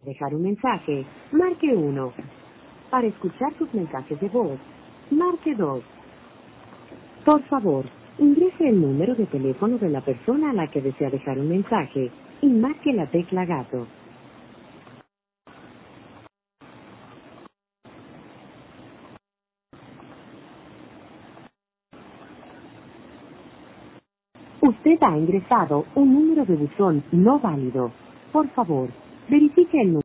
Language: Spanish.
dejar un mensaje, marque 1. Para escuchar sus mensajes de voz, marque 2. Por favor, ingrese el número de teléfono de la persona a la que desea dejar un mensaje y marque la tecla gato. Usted ha ingresado un número de buzón no válido. Por favor, verifique el número.